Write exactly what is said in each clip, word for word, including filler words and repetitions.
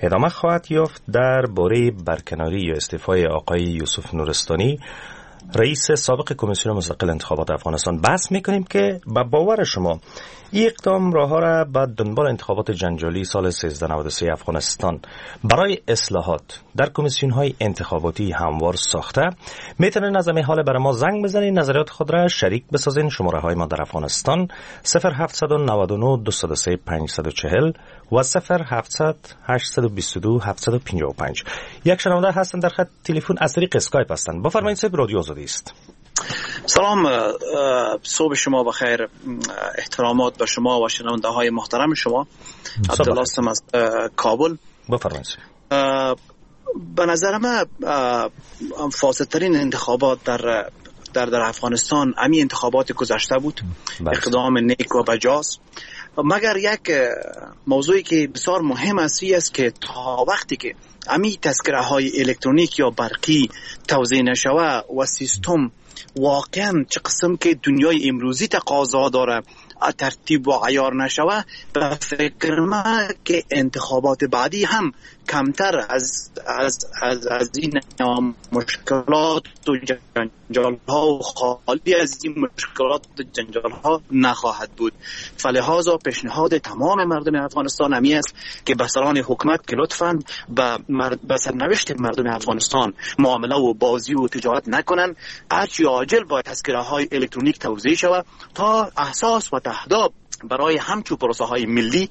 ادامه خواهد یافت درباره برکناری یا استعفای آقای یوسف نورستانی، رئیس سابق کمیسیون مستقل انتخابات افغانستان. بحث میکنیم که با باور شما این اقدام راه ها را به دنبال انتخابات جنجالی سال سیزده نود و سه افغانستان برای اصلاحات در کمیسیون های انتخاباتی هموار ساخته؟ میتونید از همین حال برای ما زنگ بزنید، نظریات خود را شریک بسازین. شماره های ما در افغانستان صفر هفت نه نه دو صفر سه پنج چهار صفر و صفر هفت صفر هشت دو دو هفت پنج پنج. یک شنونده هستن در خط تلفن از طریق اسکایپ هستن. بفرمایید صاحب، رادیو آزادی است. سلام، صبح شما بخیر. احترامات به شما و شنونده های محترم شما. عبدالله هستم از کابل. بفرمایید. به نظر من فاسدترین انتخابات در در در افغانستان امی انتخابات گذشته بود. بله. اقدام نیک و بجاست، مگر یک موضوعی که بسیار مهم است است که تا وقتی که امی تذکره های الکترونیک یا برقی توزیع نشوه و سیستم واقعا چه قسم که دنیای امروزی تقاضا داره ترتیب و عیار نشوه، به فکر من که انتخابات بعدی هم کمتر از از از, از این مشکلات و جنجال ها و خالی از این مشکلات و جنجال ها نخواهد بود. فلهذا پیشنهاد تمام مردم افغانستان همی است که به سران حکومت که لطفاً به مرد... سرنوشت مردم افغانستان معامله و بازی و تجارت نکنن. هرچی عاجل باید تذکره های الکترونیک توزیع شود تا احساس و تهداب برای همچو پروسه های ملی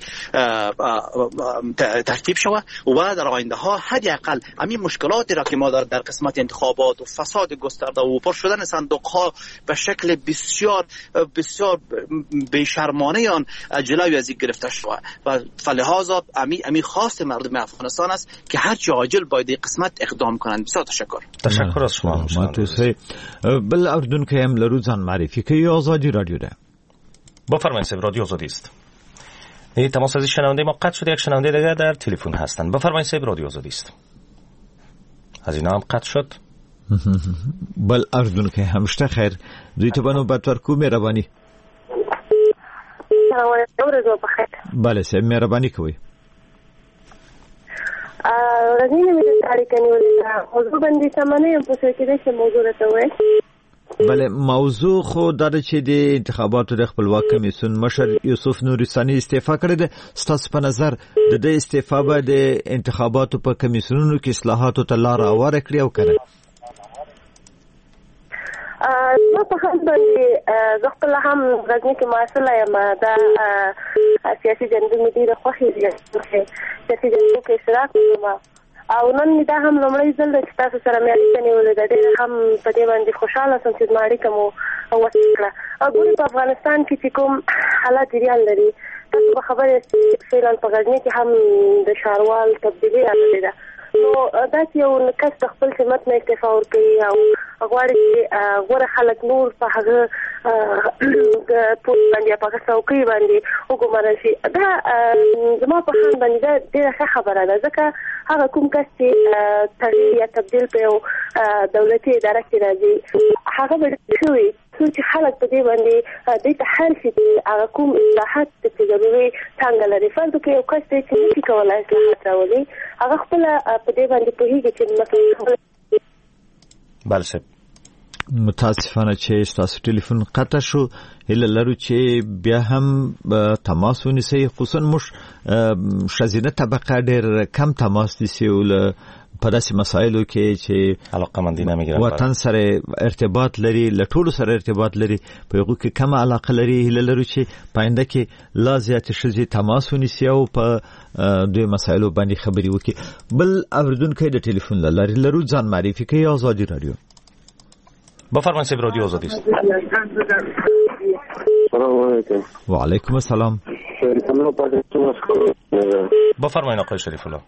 ترتیب شود و در آینده ها حداقل همین مشکلاتی را که ما در, در قسمت انتخابات و فساد گسترده و پر شدن صندوق ها به شکل بسیار بسیار بی‌شرمانه آن جلوی از این گرفته شود و فلهذا امی امی خواست مردم افغانستان است که هر چه عاجل باید این قسمت اقدام کنند. بسیار تشکر. تشکر از شما. ما تو سه بل اردن که هم لروزان معرفی که آزادی رادیو ده. بفرمایید صاحب، رادیو آزادی است. این تماس از شنونده ما قطع شد. یک شنونده دیگه در تلفن هستن. بفرمایید صاحب، رادیو آزادی است. از اینا هم قطع شد. بل اردن که همشته خیر. دوی تو بانو بطور کو مهربانی. سلام علیکم، رضا بخیر. بله صاحب، مهربانی کوي. رضی نمیده تاریخ نیولیده موضوع بندی سامانه هم پوسه که دیشه موضوع رته وی. بله، موضوع خو داره چې د انتخاباتو د خپلواک کمیسیون مشر یوسف نورستانی استعفا کړی ده. ستاسو په نظر د دې استعفا به د انتخاباتو په کمیسیونونو کې اصلاحاتو ته لار هواره کړي او کنه؟ زما په خاص باندې زه خپله هم غزني کې محصله یم. دا سیاسي جنګونو ډېره خوښې دي، سیاسي جنګونو کې اشتراک کوم او نن می دا هم لومړی ځل چې تاسو سره مې اړیکه نیولې ده. ډېر هم په دې باندې خوشحاله شوم چې زما اړیکه مو وکړه. او ګورې په افغانستان کې چې کوم حالات جریان لري، تاسو به خبر یاست چې فعلا په غزني کې هم د ښاروال تبدیلي راغلې ده. نو داسې یو کس د خپل سمت نه استعفا ورکوي او غواړي چې غوره خلک نور په هغه پوسټ باندې په هغه څوکۍ باندې وګمارل شي. دا زما په خیال باندې دا ډېره ښه خبره ده، ځکه هغه کوم کس چې تغییر یا تبدیل په یو دولتي اداره کې راځي هغه به ښه وي څو چې خلک په دې باندې دې ته حل شي چې هغه کوم اصلاحات چې ضروري څنګه لري. فرض وکړئ یو کس دی چې نشي کولی اصلاحات راولي، هغه خپله په دې باندې پوهېږي چې مثلا. بله صاحب، متاسفانه چې ستاسو ټلیفون قطع شو. هله لرو چې بیا هم تماس ونیسئ، خصوصا موږ ښځینه طبقه ډېر کم تماس نیسي په داسې مسایلو کې چې علاقمندي نمیګري، وطن سره ارتباط لري، له ټولو سره ارتباط لري، په هغو کې کمه علاقه لري. هله لرو چې په آینده کې لا زیاتې ښځې تماس ونیسي او په دوی مسایلو باندې خبرې وکړي. بل اورېدونکی د ټلیفون له لارې لرو، ځان معرفي کوي. آزادي رادیو. بفرمایید صاحب، رادیو آزادی است. سلام علیکم. و علیکم السلام. شریف الله پاکستان. بفرمایید آقای شریف الله.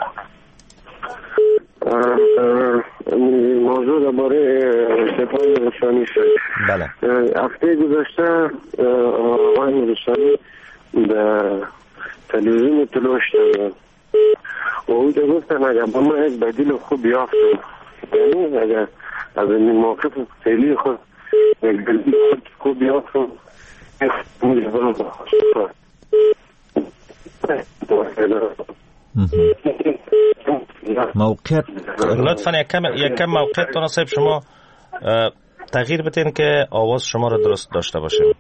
موضوع درباره استعفای نورستانی شد. بله. هفته گذشته آقای نورستانی در تلویزیون طلوع شد و اونجا گفتن اگر با ما یک بدیل خوب یافتم، یعنی اگر از این موقف فعلی خود یک بدیل خوب یافتم موقعیت لطفاً یک کم یک کم موقعیت تناسب شما تغییر بدین که آواز شما را درست داشته باشیم.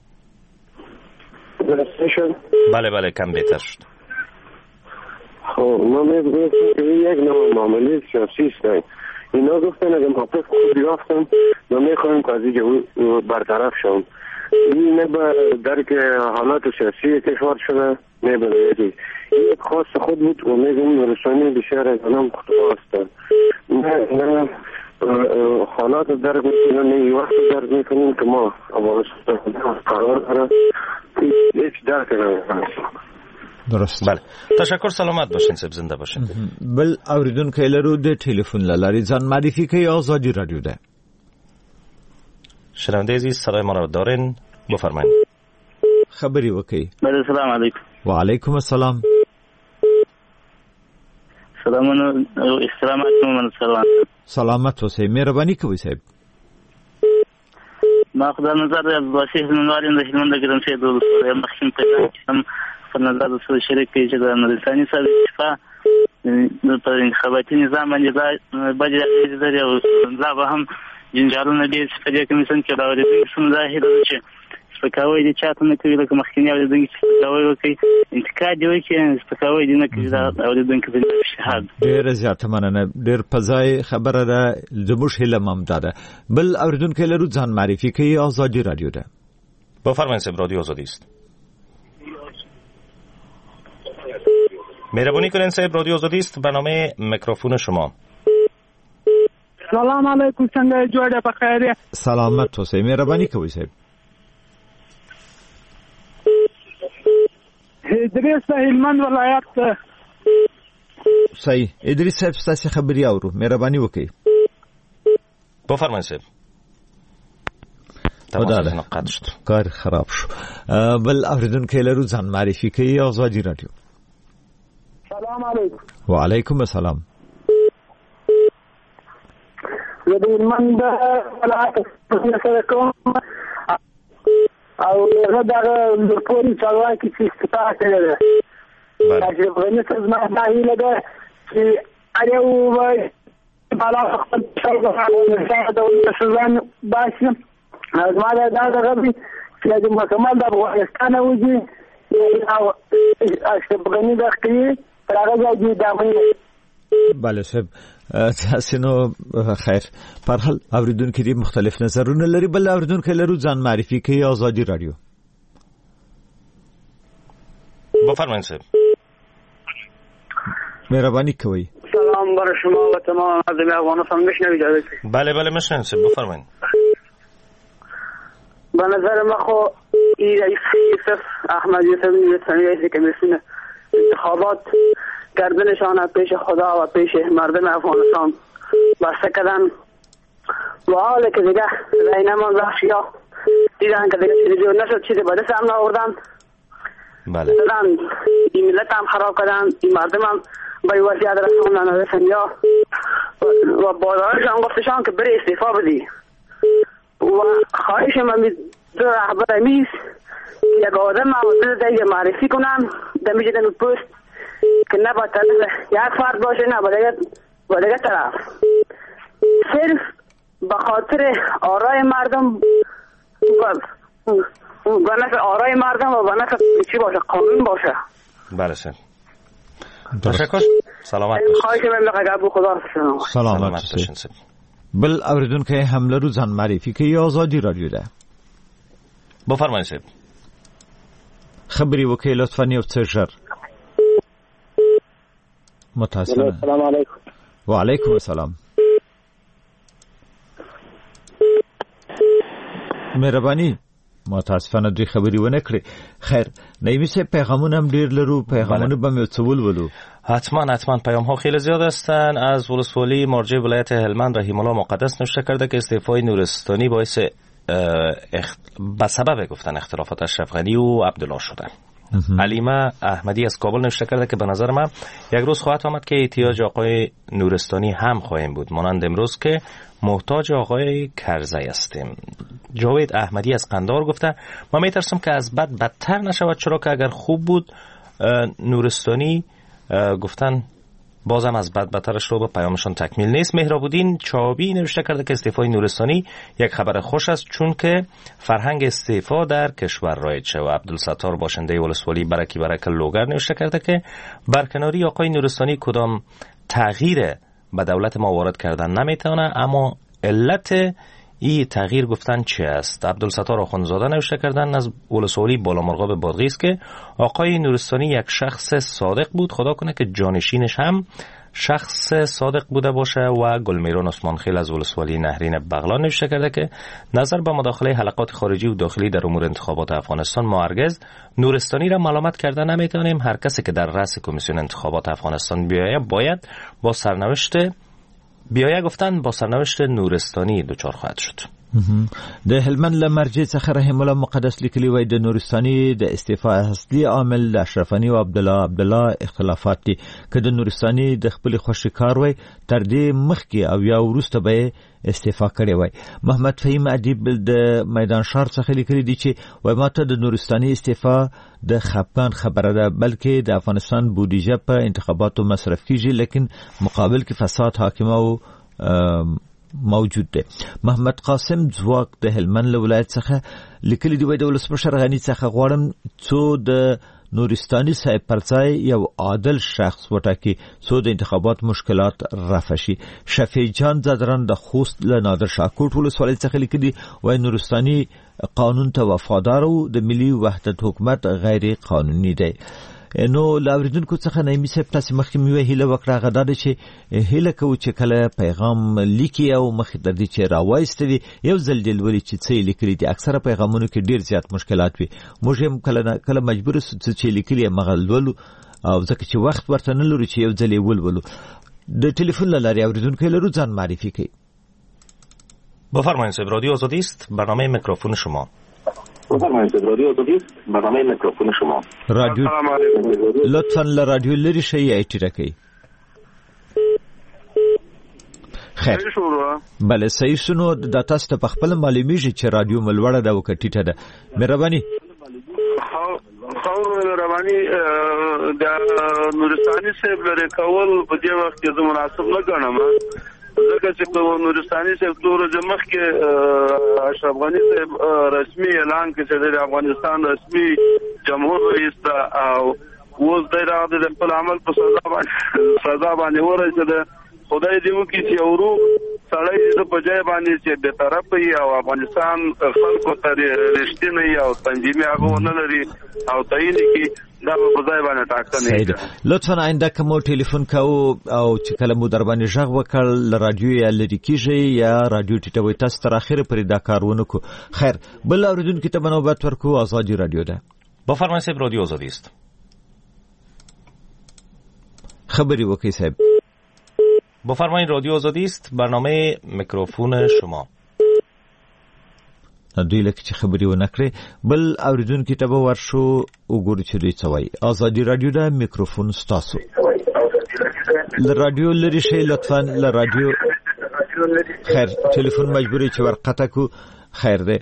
بله بله کم بهتر شد. خب ما میگویم که یک نوع معامله سیاسی است. اینا گفتن اگه موقف خود یافتم ما میخوایم که از اینجا برطرف شوم. این نه به درک حالات سیاسی کشور شده، نه به این یک خاص خود بود و میگم نورستانی بسیار از آنم خواست. نه نه حالات درک میکنیم، نه یه وقت درک میکنیم که ما افغانستان قرار داره هیچ درک نمیکنیم. درست. بله تشکر، سلامت باشین، سب زنده باشین. بل اوریدونکو لرو د ټلیفون لاري ځان معرفي کوي آزادی رادیو ده. شنونده عزیز صدای ما را دارین، بفرمایید. خبری وکي. بله سلام علیکم. و علیکم السلام. سلامونه استرام علیکم سلام. سلامت اوسئ، مهرباني کوئ صاحب. ما خدای نظر از واسه نوارین د هلمند ګرم شه د سره مخکې پیدا کړم په نظر د سره شریک کې چې د نورستاني سره اتفاق په انتخاباتي نظام باندې دا بجې لري او لا به هم جنجالونه دي چې په دې کمیسیون کې راوړي دي سم ظاهر دي چې سپکاوی دي چاته نه کوي لکه مخکینی او دغه سپکاوی وکي انتقاد دی وکي سپکاوی دي نه کوي دا او دغه په شهادت ډیر زیات مننه، ډیر پزای خبره ده زموږ هله ممداده. بل اوریدونکو لرو ځان معرفي کوي آزادی رادیو ده. بفرمایید سب رادیو آزادی است. مهربانی کنین صاحب، رادیو آزادی است، برنامه میکروفون شما. سلام علیکم، څنګه جوړه په خیر؟ سلامت اوسئ، مهرباني کوئ صاحب. ادریس هلمند ولایت. صحیح، ادریس صاحب ستاسو خبري اورو، مهرباني وکړئ. بفرمایئ صاحب. تمام قطع شد، کار خراب شو. بل اوریدونکو لرو ځان معرفي کوي آزادی رادیو. سلام علیکم. و علیکم السلام. زه د هلمند ولایت سره کوم او هغه دغه د پولیس چارواکي چې استفاده کړې ده. چې افغانستان زما دا هیله ده چې هر یو بالا خپل شرکت د سوزان باسي. زما دا دغه دی چې د مکمل د افغانستان وځي او افغاني داخلي تر هغه ځای د بله صاحب تاسو نو خیر پر حال اوریدونکو دي مختلف نظرونه لري. بل اوریدونکو لرو ځان معرفي کوي آزادی رادیو. بفرمایید صاحب. مهربانی کوي. سلام بر شما و تمام مردم افغانستان. میشنوید؟ بله بله میشنویم صاحب، بفرمایید. به نظر ما خو این رئیس یوسف احمد یوسف نورستانی رئیس کمیسیون انتخابات گردنشان پیش خدا و پیش مردم افغانستان بسته کردن و حالی که دیگه رای نمان بخشیا دیدن که دیگه چیزی نشد، چیزی به دست هم ناوردن. بله. دادن این ملت هم خراب کردن، این مردم هم به وضعیت رساندن و رسنیا و بازارشان گفتشان که بری استعفا بدی و خواهش من دو رهبر امیز یک آدم موضوع دیگه معرفی کنن دمیجه دن پست که نه با طرف یک فرد باشه نه با دیگه طرف، صرف به خاطر آرای مردم و نفع آرای مردم و نفع چی باشه، قانون باشه. بله سر تشکر، سلامت باشید. خواهش من لقب خدا سلامت باشید. بل اوریدونکو حمله رو ځان معرفي کوي آزادی رادیو ده. بفرمایئ صاحب. خبري وکړئ لطفا یو څه ژر. متاسفانه. السلام علیکم. و علیکم السلام. مهرباني متاسفانه دوی خبري ونه کړې. خیر نایبی صاحب پیغامونه هم ډیر لرو، پیغامونه به مې څول ولو. حتما حتما پیام ها خیلی زیاد هستن. از ولسوالی مرجع ولایت هلمند رحیم الله مقدس نوشته کرده که استعفای نورستانی باعث اخت... به سبب گفتن اختلافات اشرف غنی و عبدالله شده. علیمه احمدی از کابل نوشته کرده که به نظر من یک روز خواهد آمد که احتیاج آقای نورستانی هم خواهیم بود، مانند امروز که محتاج آقای کرزی هستیم. جاوید احمدی از قندهار گفته من میترسم که از بد بدتر نشود، چرا که اگر خوب بود نورستانی گفتن بازم از بد بدترش رو به پیامشان تکمیل نیست. مهراب‌الدین چابی نوشته کرده که استعفای نورستانی یک خبر خوش است چون که فرهنگ استعفا در کشور رایج شد. و عبدالستار باشنده ولسوالی برکی برک لوگر نوشته کرده که برکناری آقای نورستانی کدام تغییر به دولت ما وارد کردن نمیتونه، اما علت این تغییر گفتن چه است. عبدالستار آخوندزاده نوشته کردن از ولسوالی بالامرغاب بادغیس که آقای نورستانی یک شخص صادق بود، خدا کنه که جانشینش هم شخص صادق بوده باشه. و گلمیران عثمانخیل از ولسوالی نهرین بغلان نوشته کرده که نظر به مداخله حلقات خارجی و داخلی در امور انتخابات افغانستان ما هرگز نورستانی را ملامت کرده نمیتونیم. هر کسی که در رأس کمیسیون انتخابات افغانستان بیاید باید با سرنوشت بیایه گفتن با سرنوشت نورستانی دچار خواهد شد. د هلمند له مرجع څخه رحم الله مقدس لیکلی وای د نورستاني د استعفاء اصلي عامل د اشرف غني او عبد الله عبد الله اختلافات دي. که د نورستاني د خپل خوشي کار وای تر دې مخکې او یا وروسته به استعفاء کړي وای. محمد فهیم ادیب د میدان شهر څخه لیکلی دي چې وای ماته د نورستاني استعفاء د خپګان خبره ده، بلکې د افغانستان بودیجه په انتخاباتو مصرف کیږي لیکن مقابل کې فساد حاکمه او موجود ده. محمد قاسم ځواک د هلمند ولایت څخه لیکلی دی وای د ولسمشر غنی څخه غواړم څو د نورستاني صاحب پرځای یو عادل شخص وټاکي څو د انتخابات مشکلات رفع شي. شفیع جان زادران د خوست له نادر شاه کوټ ولسوالۍ څخه لیکلی وای نورستاني قانون ته وفادار او د ملي وحدت حکومت غیر قانوني دی. نو لاوریدونکو څخه نایمي صاحب تاسو مخکې مې هیله وکړه غدا چې هیله کوو چې کله پیغام لیکي او مخې در دي چې راوایستوي یو ځل دل ولي چې څه لیکلي دي. اکثره پیغامونو کې ډیر زیات مشکلات وي، موږ هم کله کله مجبور یو چې لیکلي مغلولو او ځکه چې وخت ورته نه لرو چې یو ځل یې ولولو. د ټلیفون لاري اوریدونکو لرو ځان معرفي کوي. بفرمایید صاحب، رادیو آزادی است، برنامه میکروفون شما. بفرمایید رادیو آزادی است، برنامه میکروفون شما. رادیو لطفاً ل رادیو لري شي ایټی راکې. خیر بله صحیح شنو د تاسو په خپل معلومیږي چې رادیو ملوړه ده او کټیټه ده. مهرباني خو مهرباني د نورستاني صاحب لري کول په دې وخت کې مناسب نه ګڼم، ځکه چې په نورستاني سکتور د مخ کې اشرف غني صاحب رسمي اعلان کړ چې د افغانستان رسمي جمهور رئیس او اوس د راغلي د خپل عمل په سزا باندې سزا باندې ورسېده. خدای دې وکړي چې ورو سړی د بجای باندې چې به طرف وي او افغانستان خلکو ته رښتینی او تنظیمي هغه نه لري او تعین کی دا په ځای باندې ټاکنه. لطفا آینده کوم ټلیفون کوو او چې کله مو در باندې ژغ وکړ ل رادیو یا لری کیږي یا رادیو ټیټوي تاسو تر اخره پرې دا کارونه کو. خیر بل اوریدونکو ته بنوبت ورکو. آزادی رادیو ده. بفرمایید صاحب، رادیو آزادی است. خبری وکي صاحب. بفرمایید رادیو آزادی است، برنامه میکروفون شما. دوی لکه چې خبري و نکړي بل اوریدونکو ته به ورشو وګورو چې دوی څه وایي. آزادی رادیو ده، میکروفون ستاسو. ل رادیو لري شي لطفاً ل رادیو. خیر ټلیفون مجبوري چې ورقطه کو. خیر ده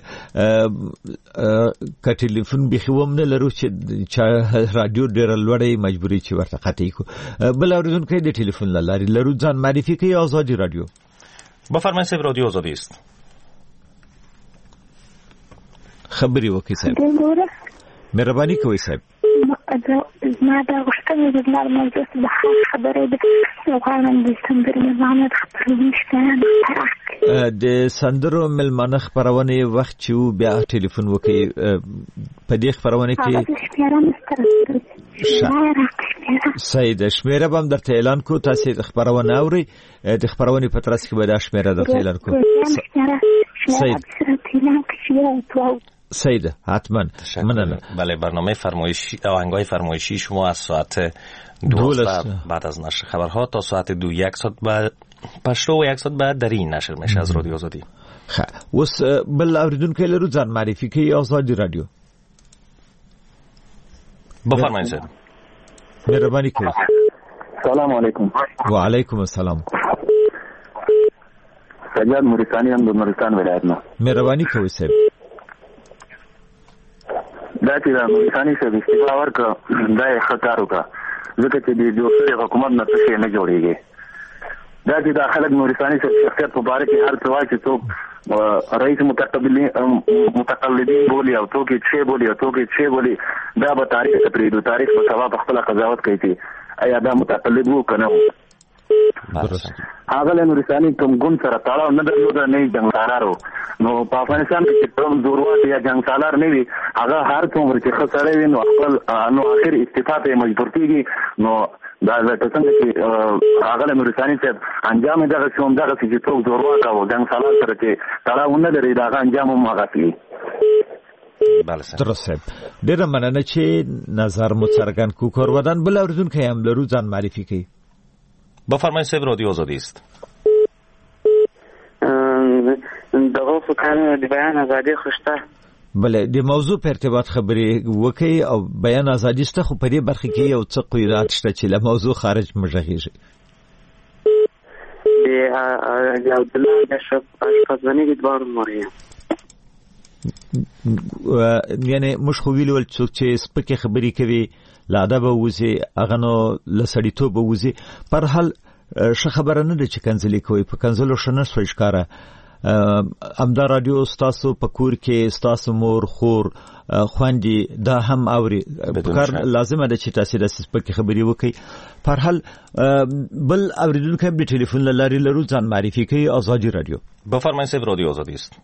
که ټلیفون بخوم نه لرو چې رادیو ډیر لوړی مجبوري چې ورته قطعی کو. بل اوریدونکو د ټلیفون لاري لرو ځان معرفي کوي. آزادی رادیو. بفرمایید صاحب، رادیو آزادی است. خبري وکي صاحب. مهرباني کوي صاحب. ما دا غوښتنه د لار موضوع د خبرې د غواړم د سندرو ملمانه خبرونه شته د سندرو ملمانه خبرونه وخت چې بیا ټلیفون وکي په دې خبرونه کې سید شمیره بم درته اعلان کو. تاسو خبرونه اوري د خبرونه په ترڅ کې به دا شمیره درته اعلان کو. سید سید حتما مننه. بله برنامه فرمایشی آهنگای فرمایشی شما از ساعت دوازده بعد از نشر خبرها تا ساعت دو یک ساعت بعد پشتو و یک ساعت بعد در این نشر میشه از رادیو آزادی. خب وس بل اوریدونکو لرو ځان معرفي کوي. آزادی رادیو. بفرمایید صاحب. مهرباني کوي. سلام علیکم. و علیکم السلام. سجاد مورستانی هم د نورستان ولایت نه. مهرباني کوي صاحب. دا چې د نورستاني صاحب استعفا ورکړه دا یې ښه کار وکړه، ځکه چې د جوړ حکومت نه څه نه جوړیږي. دا چې د خلک نورستاني شخصیت په باره کې هر څه وایي چې څوک رئیس متقبلین متقلدین بولی او څوک یې څه بولی او څوک یې څه بولی، دا به تاریخ ته پرېږدو. تاریخ په سبا په خپله قضاوت کوي چې آیا دا متقلد وو که نه وو. هغه له نورستاني کوم ګوند سره تړاو نه درلوده، نه یې جنګسالار وو. نو په افغانستان کې چې کوم زورواک یا جنګسالار نه وي، هغه هر څومره چې ښه سړی وي نو خپل نو اخر استعفا ته یې مجبور کېږي. نو دا لکه څنګه چې هغه له نورستاني صاحب انجام یې دغسې هم دغسې چې څوک زورواک او جنګسالار سره چې تړاو نه لري، د هغه انجام هم هغسې وي. درست صاحب، ډېره مننه چې نظر مو څرګند کړو. کورودان بل اورېدونکی هم لرو، ځان معرفي کړئ. بفرمایید صاحب، رادیو آزادی است. دغه فکر د بیان ازادي خوشته. بله، د موضوع په ارتباط خبرې وکړئ او بیان ازادي شته، خو په دې برخه کې یو څه قیودات شته چې له موضوع خارج مه غږیږي. د عبدالله د اشرفزني د دوار مریم، یعنی موږ خو ویلي ول څوک چې سپکې خبرې کوي له ادبه ووځي، هغه نو له سړیتوبه ووځي. پر حال ښه خبره نه ده چې کنځلې کوئ، په کنځلو ښه نه شوی ښکاره. همدا رادیو ستاسو په کور کې ستاسو مور خور خویندې دا هم اوري، کار لازمه ده چې تاسو داسې سپکې خبرې وکړئ. پر حال بل اورېدونکی هم د ټلیفون له لارې لرو، ځان معرفي کوي. آزادي رادیو. بفرمایید صاحب، رادیو آزادی است.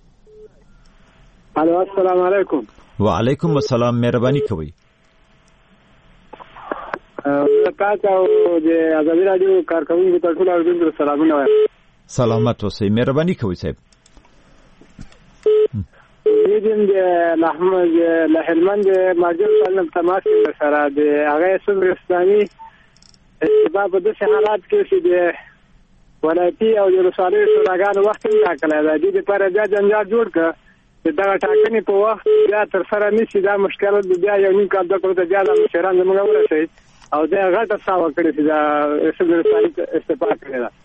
الو، السلام علیکم. وعلیکم السلام، مهرباني کوئ. تاسو او د آزادي رادیو کارکونکو ته ټول اورېدونکو ته سلامونه وایم. سلامت اوسئ، مهرباني کوئ صاحب. ویدم د لحمد له هلمند ماجر سالم تماس سره د هغه سمرستاني استباب د حالات کې چې د ولایتي او د رسالې شوراګانو وخت ټاکلی دی، د دې لپاره بیا جنجال جوړ کړه چې دغه ټاکنې په وخت بیا تر سره نیسي. دا مشکل بیا یو نیم کال دوه کلو ته بیا د مشران زموږ ورسوي او دا غټه څه وکړي چې دا سمرستاني استفا کړې ده.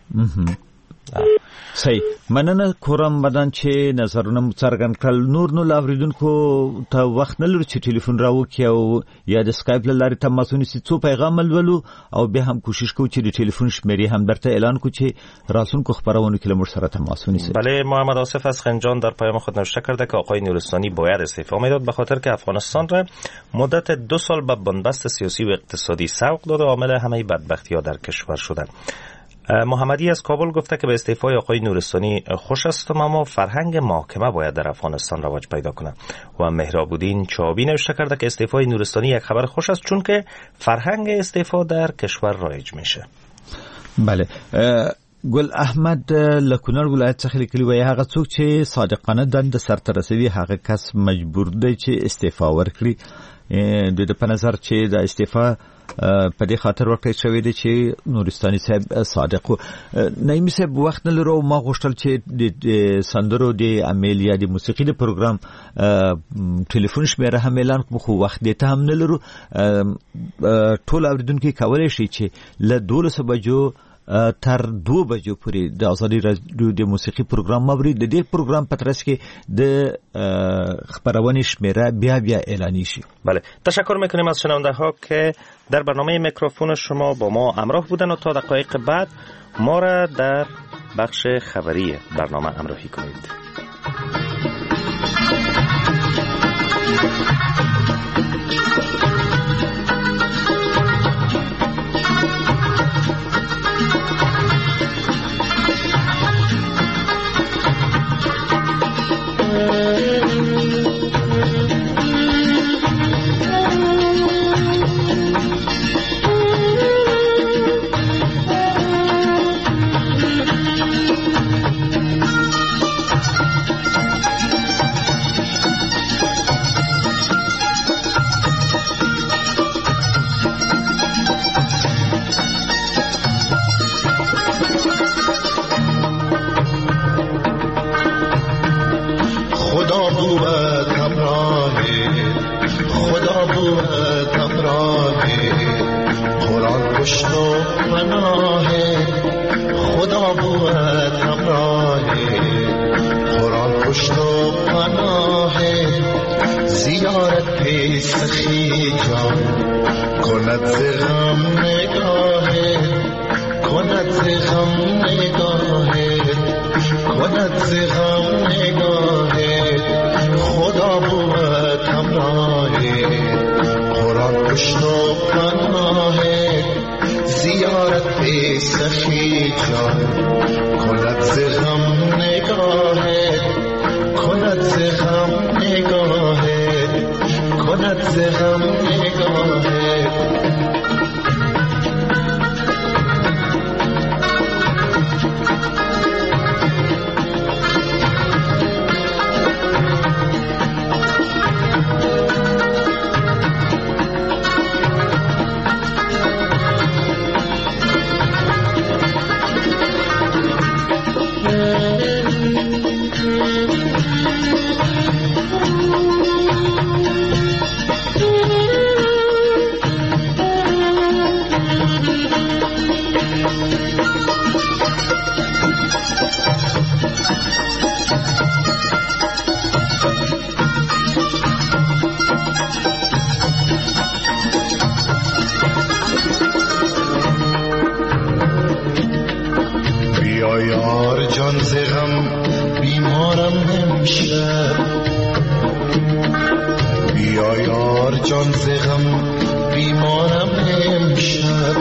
صحیح، مننه کوم بدن چې نظرونه څرګند کړل. نور نو لاوریدونکو ته وخت نه لري چې ټلیفون راوکړي او یا د اسکایپ له لارې تماس ونیسي. څو پیغام ولولو او بیا هم کوشش کوو چې د ټلیفون شمیرې هم درته اعلان کړو چې راتلونکو خبرونو کې له موږ سره تماس ونیسي. بله، محمد آصف از خنجان در پیام خود نوشته کرده که آقای نورستانی باید استعفا میداد به خاطر که افغانستان را مدت دو سال به بنبست سیاسی و اقتصادی سوق داد و عامل همه بدبختی‌ها در کشور شده. محمدی از کابل گفته که به استعفای آقای نورستانی خوش است، اما فرهنگ محاکمه باید در افغانستان رواج پیدا کنه. و مهرابودین چابی نوشته کرده که استعفای نورستانی یک خبر خوش است چون که فرهنگ استعفا در کشور رایج میشه. بله، ګل احمد له کونړ ولایت څخه لیکلي وایي هغه څوک چې صادقانه دنده سرته رسوي هغه کس مجبور دی چې استعفا ورکړي. د دې په نظر چې د استعفا په دې خاطر ورکړی شوی دی چې نورستاني صاحب صادق و. نعیمي صاحب وخت نه لرو، ما غوښتل چې د سندرو د امیل یا د موسیقي د پروګرام ټلیفون شمیره هم اعلان کړو، خو وخت دې ته هم نه لرو. ټول اورېدونکي کولی شي چې له دولسو بجو تر دو بجو پورې د آزادي رادیو د موسیقي پروګرام موري. د دې پروګرام په ترڅ کې د خبرونې شمیره بیا بیا اعلانی شي. بله، تشکر میکنیم از شنونده ها که در برنامه میکروفون شما با ما همراه بودن و تا دقایق بعد ما را در بخش خبری برنامه همراهی کنید. کند ز غم نگاهت، کند ز غم نگاهت، کند ز غم نگاهت، خدا بود همراهت، قرآن پشت و پناهت، زیارت به سخی جان، کند ز غم نگاهت، کند ز غم نگاهت، کند ز غم نگاهت. جان ز غم بیمارم امشب،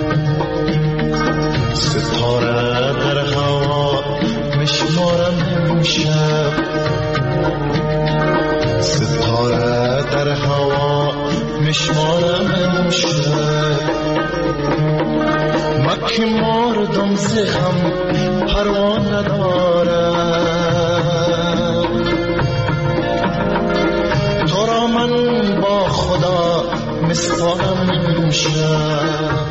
ستاره در هوا مشمارم امشب، ستاره در هوا مشمارم امشب. مکه مردم ز غم پروا ندارم، تو را من با خدا مسپارم امشب.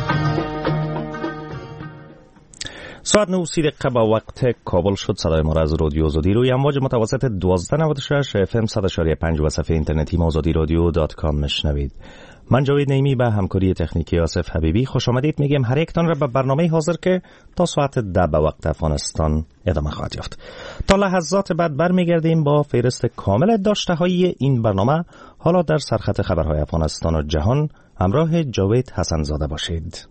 ساعت نه دقیقه با وقت کابل شد. صدای ما را از رادیو آزادی روی امواج متوسط دوازده نود و شش اف ام صد و پنج و صفحه اینترنتی ما آزادی رادیو دات کام میشنوید. من جاوید نعیمی به همکاری تکنیکی آصف حبیبی خوش آمدید میگم هر یکتان را به برنامه حاضر که تا ساعت ده به وقت افغانستان ادامه خواهد یافت. تا لحظات بعد برمیگردیم با فهرست کامل داشته‌های این برنامه. حالا در سرخط خبرهای افغانستان و جهان همراه جاوید حسن زاده باشید.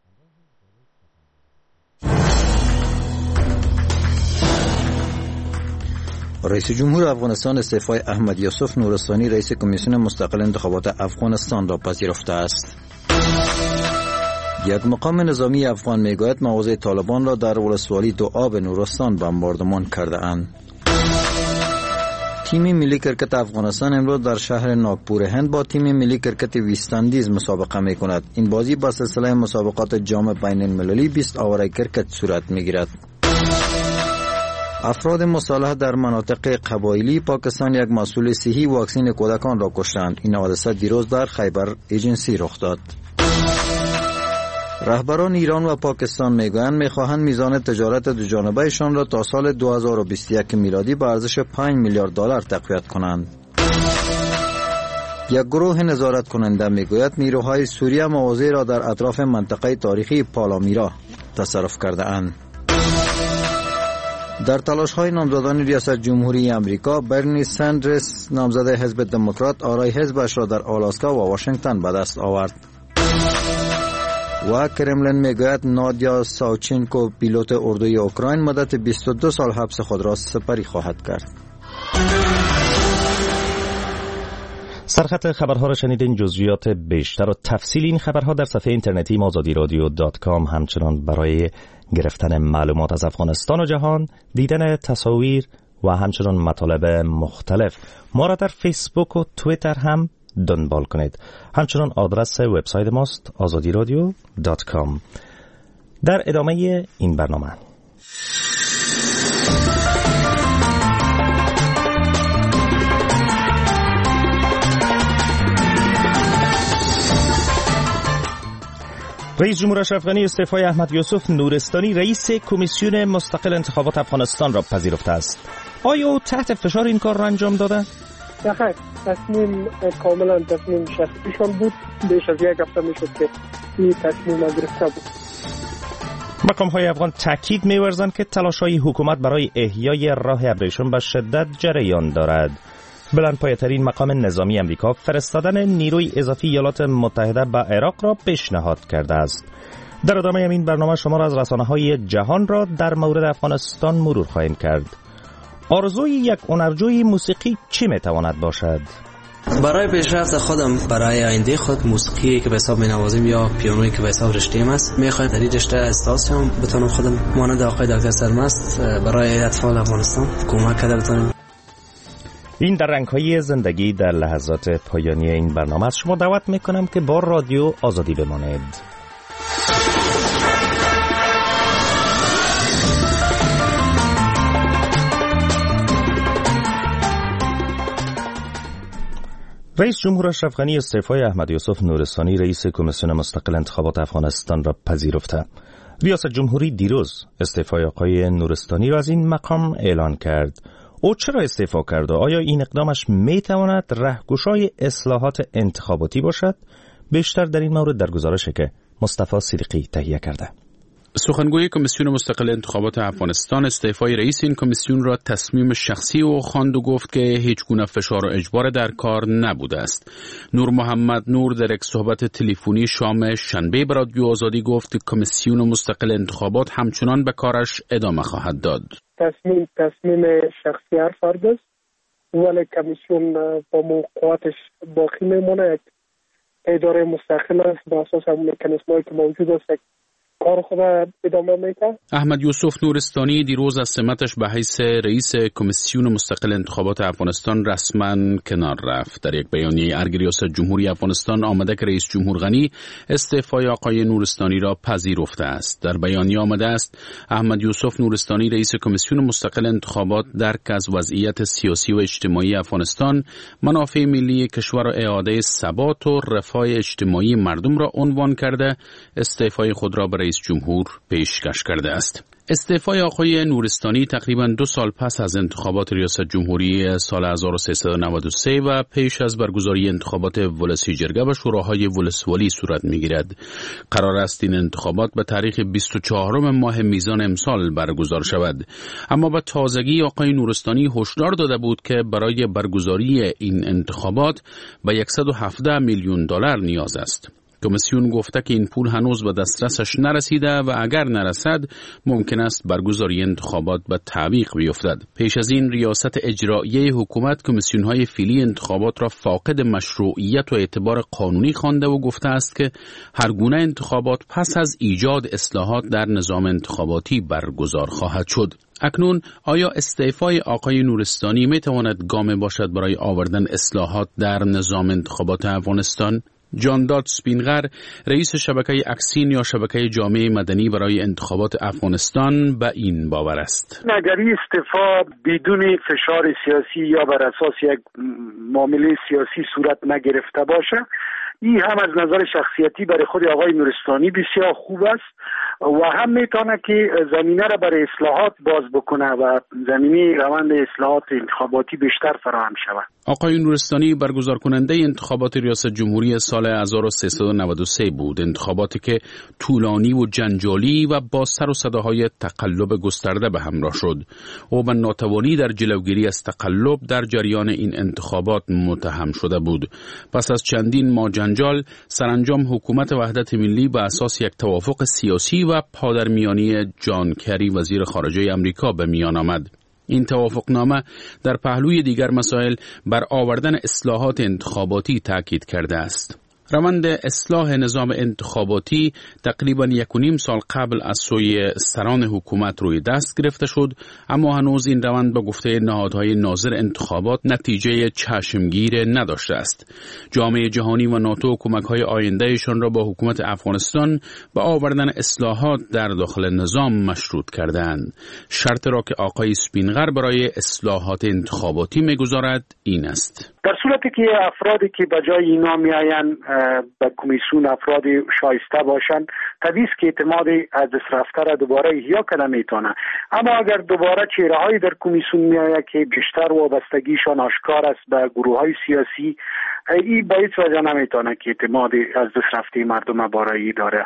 رئیس جمهور افغانستان استعفای احمد یوسف نورستانی رئیس کمیسیون مستقل انتخابات افغانستان را پذیرفته است. یک مقام نظامی افغان میگوید مواضع طالبان را در ولسوالی دو آب نورستان بمباردمان کرده اند. تیم ملی کرکت افغانستان امروز در شهر ناگپور هند با تیم ملی کرکت ویستاندیز مسابقه می کند. این بازی با سلسله مسابقات جام بین المللی بیست آور کرکت صورت می گیرد. افراد مسلح در مناطق قبایلی پاکستان یک مسئول صحی واکسین کودکان را کشتند. این حادثه دیروز در خیبر ایجنسی رخ داد. رهبران ایران و پاکستان میگویند میخواهند میزان تجارت دوجانبهشان را تا سال دو هزار و بیست و یک میلادی به ارزش پنج میلیارد دلار تقویت کنند. یک گروه نظارت کننده میگوید نیروهای سوریه مواضع را در اطراف منطقه تاریخی پالامیرا تصرف کرده اند. در تلاش‌های نامزدان ریاست جمهوری امریکا، برنی سندرز نامزد حزب دموکرات آرای حزبش را در آلاسکا و واشنگتن به دست آورد. و کرملین میگوید نادیا ساوچنکو پیلوت اردوی اوکراین مدت بیست و دو سال حبس خود را سپری خواهد کرد. سرخط خبرها را شنیدین. جزئیات بیشتر و تفصیل این خبرها در صفحه اینترنتی ما آزادی رادیو دات کام. همچنان برای گرفتن معلومات از افغانستان و جهان، دیدن تصاویر و همچنان مطالب مختلف ما را در فیسبوک و توییتر هم دنبال کنید. همچنان آدرس وبسایت ماست آزادی رادیو دات کام. در ادامه این برنامه رئیس جمهور اشرف غنی استعفای احمد یوسف نورستانی رئیس کمیسیون مستقل انتخابات افغانستان را پذیرفته است. آیا او تحت فشار این کار را انجام داده؟ دقیق تصمیم کاملا تصمیم شخصیشان بود. بیش از یک هفته میشد که این تصمیم گرفته بود. مقام‌های افغان تاکید می‌ورزند که تلاش‌های حکومت برای احیای راه ابریشم به شدت جریان دارد. بلندپایه‌ترین مقام نظامی امریکا فرستادن نیروی اضافی ایالات متحده به عراق را پیشنهاد کرده است. در ادامه این برنامه شما را از رسانه‌های جهان را در مورد افغانستان مرور خواهیم کرد. آرزوی یک هنرجوی موسیقی چی میتواند باشد؟ برای پیشرفت خودم، برای آینده خود، موسیقی که به حساب می‌نوازم یا پیانویی که به حساب رشته‌ام است، می‌خواهم در این رشته استاد شم، بتونم خودم مانند آقای دکتر سرمست برای اطفال افغانستان کمک کرده بتونم. این در رنگ‌های زندگی در لحظات پایانی این برنامه است. شما دعوت می‌کنم که با رادیو آزادی بمانید. رئیس جمهور اشرف غنی استعفای احمد یوسف نورستانی رئیس کمیسیون مستقل انتخابات افغانستان را پذیرفته. ریاست جمهوری دیروز استعفای آقای نورستانی را از این مقام اعلان کرد. او چرا استعفا کرد و آیا این اقدامش میتواند رهگشای اصلاحات انتخاباتی باشد؟ بیشتر در این مورد در گزارشی که مصطفی صدیقی تهیه کرده. سخنگوی کمیسیون مستقل انتخابات افغانستان استعفای رئیس این کمیسیون را تصمیم شخصی او خواند و گفت که هیچ گونه فشار و اجبار در کار نبوده است. نور محمد نور در یک صحبت تلفنی شام شنبه به رادیو آزادی گفت که کمیسیون مستقل انتخابات همچنان به کارش ادامه خواهد داد. تصمیم تصمیم شخصی هر فرد است، ولی کمیسیون با موقعاتش باقی میمونه. یک اداره مستقل است، به اساس همون مکانیزمایی که موجود است کار خود ادامه میده. احمد یوسف نورستانی دیروز از سمتش به حیث رئیس کمیسیون مستقل انتخابات افغانستان رسما کنار رفت. در یک بیانیه ارگ ریاست جمهوری افغانستان آمده که رئیس جمهور غنی استعفای آقای نورستانی را پذیرفته است. در بیانیه آمده است احمد یوسف نورستانی رئیس کمیسیون مستقل انتخابات درک از وضعیت سیاسی و اجتماعی افغانستان، منافع ملی کشور و اعاده ثبات و رفاه اجتماعی مردم را عنوان کرده استعفای خود را به رئیس جمهور پیشکش کرده است. استعفای آقای نورستانی تقریباً دو سال پس از انتخابات ریاست جمهوری سال هزار و سیصد و نود و سه و پیش از برگزاری انتخابات ولسی جرگه و شوراهای ولسوالی صورت می‌گیرد. قرار است این انتخابات به تاریخ بیست و چهارم ماه میزان امسال برگزار شود. اما به تازگی آقای نورستانی هشدار داده بود که برای برگزاری این انتخابات به صد و هفده میلیون دلار نیاز است. کمیسیون گفته که این پول هنوز به دسترسش نرسیده و اگر نرسد ممکن است برگزاری انتخابات به تعویق بیفتد. پیش از این ریاست اجراییه حکومت کمیسیون‌های فعلی انتخابات را فاقد مشروعیت و اعتبار قانونی خوانده و گفته است که هر گونه انتخابات پس از ایجاد اصلاحات در نظام انتخاباتی برگزار خواهد شد. اکنون آیا استعفای آقای نورستانی میتواند گام باشد برای آوردن اصلاحات در نظام انتخابات افغانستان؟ جانداد سپینغر رئیس شبکه اکسین یا شبکه جامعه مدنی برای انتخابات افغانستان به این باور است. اگر این استعفا بدون فشار سیاسی یا بر اساس یک معامله سیاسی صورت نگرفته باشه، این هم از نظر شخصیتی برای خود آقای نورستانی بسیار خوب است و هم میتونه که زمینه را برای اصلاحات باز بکنه و زمینه روند اصلاحات انتخاباتی بیشتر فراهم شود. آقای نورستانی برگزار کننده انتخابات ریاست جمهوری سال هزار و سیصد و نود و سه بود، انتخاباتی که طولانی و جنجالی و با سر و صداهای تقلب گسترده به همراه شد. او به ناتوانی در جلوگیری از تقلب در جریان این انتخابات متهم شده بود. پس از چندین ماه جنجال، سرانجام حکومت وحدت ملی به اساس یک توافق سیاسی و پادرمیانی جان کری وزیر خارجه امریکا به میان آمد. این توافقنامه در پهلوی دیگر مسائل بر آوردن اصلاحات انتخاباتی تاکید کرده است. روند اصلاح نظام انتخاباتی تقریباً یک و نیم سال قبل از سوی سران حکومت روی دست گرفته شد، اما هنوز این روند به گفته نهادهای ناظر انتخابات نتیجه چشمگیر نداشته است. جامعه جهانی و ناتو کمک‌های آیندهشان را با حکومت افغانستان به آوردن اصلاحات در داخل نظام مشروط کردند. شرط را که آقای سپینغر برای اصلاحات انتخاباتی می‌گذارد این است: در صورتی که افرادی که به جای اینا میآیند به کمیسیون افراد شایسته باشند، طبیعی است که اعتماد از دست رفته را دوباره احیا کنه میتونه. اما اگر دوباره چهره‌هایی در کمیسیون میآید که بیشتر وابستگیشان آشکار است به گروه‌های سیاسی، این با هیچ وجه نمیتونه که اعتماد از دست رفته مردم برای اداره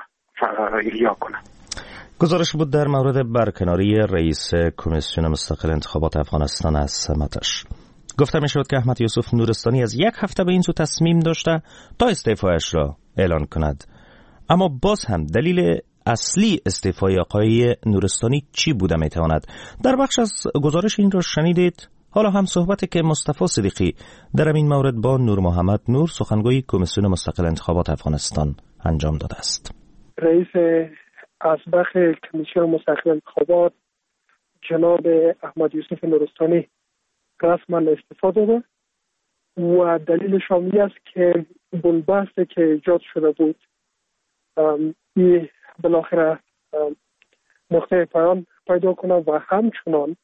احیا کنه. گزارش بود در مورد برکناری رئیس کمیسیون مستقل انتخابات افغانستان از سمتش. گفته می شود که احمد یوسف نورستانی از یک هفته به این سو تصمیم داشته تا استعفایش را اعلان کند. اما باز هم دلیل اصلی استعفای آقای نورستانی چی بوده می تواند؟ در بخش از گزارش این را شنیدید. حالا هم صحبتی که مصطفی صدیقی در این مورد با نور محمد نور، سخنگوی کمیسیون مستقل انتخابات افغانستان، انجام داده است. رئیس اسبق کمیسیون مستقل انتخابات جناب احمد یوسف نورستانی رسما استعفا داده و دلیل شامی است که بنبستی که ایجاد شده بود این بالاخره نقطه پایان پیدا کنه و همچنان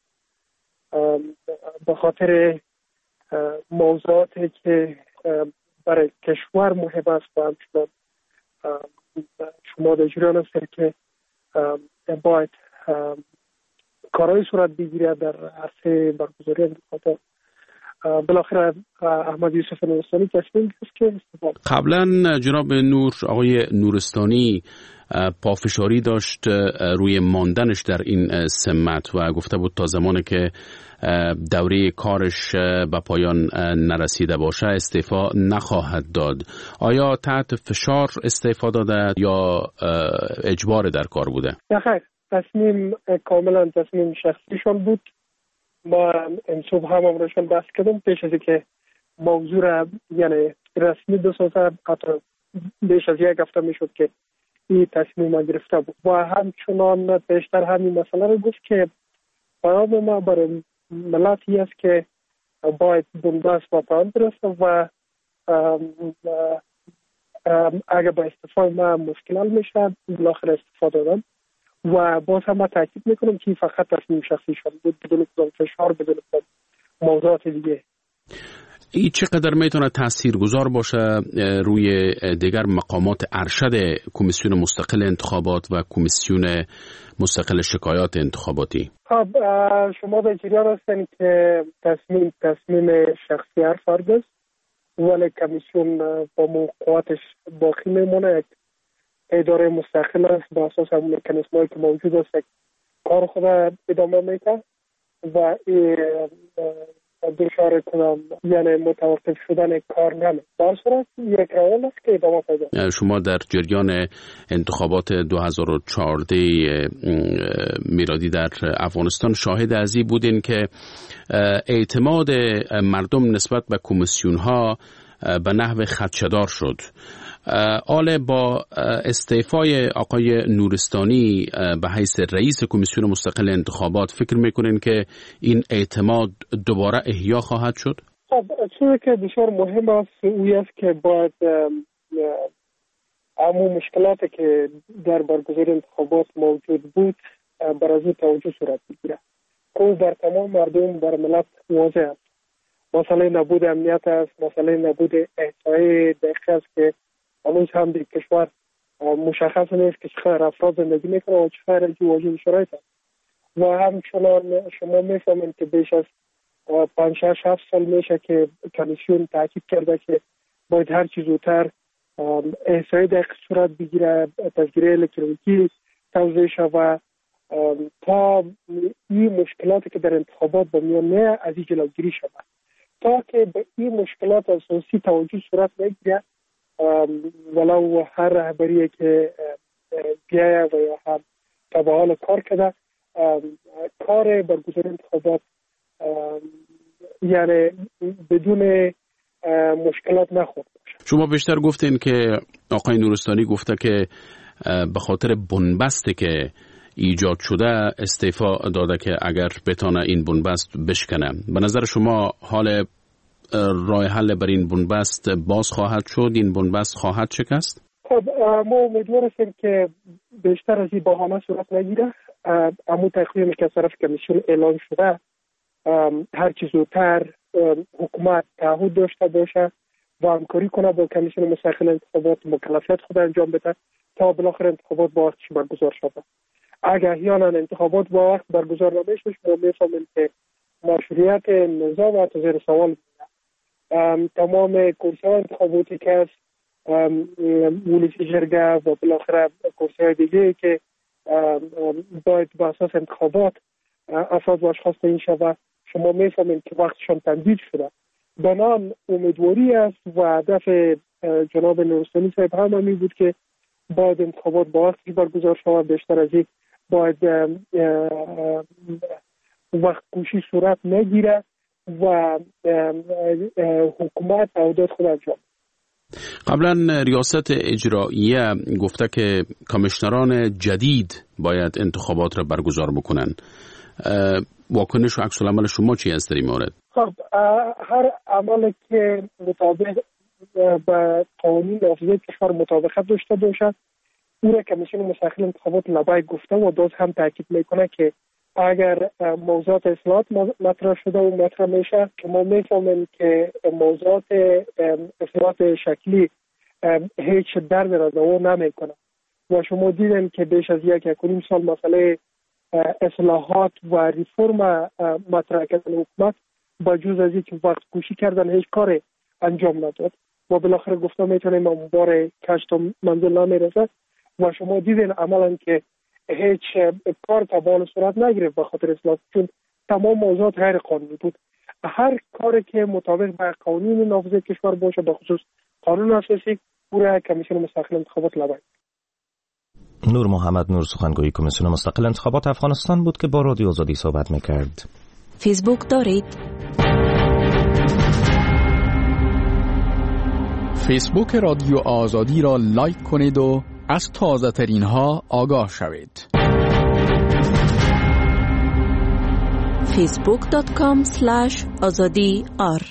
به خاطر موضوعاتی که برای کشور مهم است و همچنان شما در جریان است که باید کارهای صورت بگیره در عرصه برگزاری انتخابات. بالاخره احمد یوسف نورستانی تصمیم گرفت که استفاده. قبلا جناب نور آقای نورستانی پافشاری داشت روی ماندنش در این سمت و گفته بود تا زمانی که دوره کارش به پایان نرسیده باشه استعفا نخواهد داد. آیا تحت فشار استعفا داده یا اجبار در کار بوده؟ نه، تصمیم کاملا تصمیم شخصیشان بود. ما امصبح هم امروشان بحث کردم پیش از که موضوع را یعنی رسمی بسازد. حتی بیش از یک هفته میشد که این تصمیم گرفته بود و همچنان پیشتر همین مسئله رو گفت که پیام ما برای ملتی است که باید بنبست و پایان برسه و اگر با استعفای ما مشکل حل میشه بالاخره استعفا دادم و باز هم ما تاکید میکنم که فقط تصمیم شخصی شد بود بدون فشار بدون موضوعات دیگه. این چقدر میتونه تاثیرگذار باشه روی دیگر مقامات ارشد کمیسیون مستقل انتخابات و کمیسیون مستقل شکایات انتخاباتی؟ خب شما به جریان هستین که تصمیم تصمیم شخصی هر فرد است ولی کمیسیون با موقعاتش باقی میمونه. یک اداره مستقل است با اساس همون مکانیزمایی که موجود است کار خود ادامه میده و دچار کنم یعنی متوقف شدن کار نمی در صورت یک روال است که ادامه پیدا. شما در جریان انتخابات دو هزار و چهارده میلادی در افغانستان شاهد ازی بودین که اعتماد مردم نسبت به کمیسیون ها به نحو خدشه‌دار شد. آله با استعفای آقای نورستانی به حیث رئیس کمیسیون مستقل انتخابات فکر میکنین که این اعتماد دوباره احیا خواهد شد؟ خب چیزی که بسیار مهم است اوی است که باید همون مشکلاتی که در برگزاری انتخابات موجود بود بر از توجه صورت بگیره. که در تمام مردم بر ملت واضح است. مسئله نبود امنیت است، مسئله نبود احصایی دقیق است که هنوز هم در کشور مشخص نیست که چقدر افراد زندگی میکنه و چقدر واجد شرایط است. و همچنان شما میفهمید که بیش از پنج شش هفت سال میشه که کمیسیون تاکید کرده که باید هر چیز زودتر احصایی دقیق صورت بگیره، تسجیل الکترونیکی توزیع شود تا این مشکلاتی که در انتخابات به میان میاد از این جلوگیری شود. تا که به این مشکلات اساسی توجه صورت بگیره ولو هر رهبری که بیایه و یا هم تا به حال کار کرده کار برگزاری انتخابات یعنی بدون مشکلات نخورد باشه. شما بیشتر گفتین که آقای نورستانی گفته که به خاطر بنبستی که ایجاد شده استعفا داده که اگر بتانه این بنبست بشکنه. به نظر شما حال راه حل بر این بنبست باز خواهد شد؟ این بنبست خواهد شکست؟ خب ما امیدوار هستیم که بیشتر از این بهانه صورت نگیره. اما تقریبا که از طرف کمیسیون اعلان شده هر چیز زودتر حکومت تعهد داشته باشه و همکاری کنه با کمیسیون مستقل انتخابات مکلفیت خود انجام بده تا بالاخره انتخابات با وقتش برگزار شود. اگر احیانا انتخابات با وقت برگزار نمیشه ما میفهمیم که مشروعیت نظام و زیر سوال میره. تمام کرسی‌های انتخاباتی که از ولسی جرگه و بالاخره کرسی‌های دیگه که باید با اساس انتخابات افراد و اشخاص تعیین شود شما میفهمید که وقتشان تمدید شده. بنان امیدواری است و هدف جناب نورستانی صاحب هم همی بود که باید انتخابات با وقتش برگزار شود. بیشتر از این باید وقت کوشی صورت نگیره و حکومت عهدات خود انجام. قبلا ریاست اجراییه گفته که کمیشنران جدید باید انتخابات را برگزار بکنن. واکنش و عکس العمل شما چی است در این مورد؟ خب هر عملی که مطابق با قوانین نافذه کشور مطابقت داشته باشد او را کمیسیون مستقل انتخابات لبای گفته و باز هم تاکید میکنه که اگر موضوعات اصلاحات مطرح شده و مطرح میشه که ما میفهمیم که موضوعات اصلاحات شکلی هیچ درد را دوا نمیکنه و شما دیدین که بیش از یک یک و نیم سال مسئله اصلاحات و ریفرم مطرح کردن حکومت با جز از اینکه وقت کوشی کردن هیچ کار انجام نداد و بالاخره گفته میتونیم اون بار کش تا منزل نمیرسه و شما دیدین عملا که هیچ کار تبال صورت نگرفت به خاطر اصلاحات، چون تمام موضوعات غیر قانونی بود. هر کاری که مطابق با قانون نافذه کشور باشه به خصوص قانون اساسی پورا کمیسیون مستقل انتخابات لباید. نور محمد نور سخنگوی کمیسیون مستقل انتخابات افغانستان بود که با رادیو آزادی صحبت میکرد. فیسبوک دارید؟ فیسبوک رادیو آزادی را لایک کنید و از تازه ترین ها آگاه شوید. فیسبوک دات کام اسلش آزادی آر.